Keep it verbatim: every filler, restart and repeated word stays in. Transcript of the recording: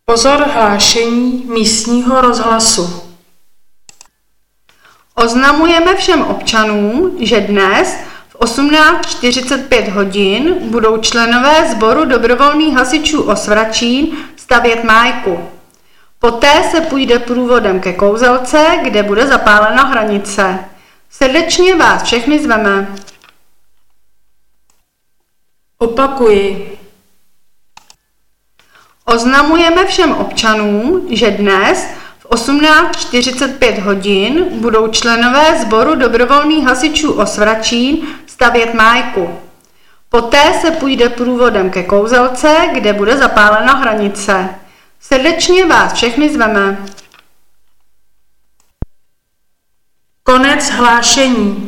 Pozor hlášení místního rozhlasu. Oznamujeme všem občanům, že dnes v osmnáct čtyřicet pět hodin budou členové sboru dobrovolných hasičů Osvračín stavět májku. Poté se půjde průvodem ke Kouzelce, kde bude zapálena hranice. Srdečně vás všechny zveme. Opakuji. Oznamujeme všem občanům, že dnes v osmnáct čtyřicet pět hodin budou členové sboru dobrovolných hasičů Osvračín stavět májku. Poté se půjde průvodem ke Kouzelce, kde bude zapálena hranice. Srdečně vás všechny zveme. Konec hlášení.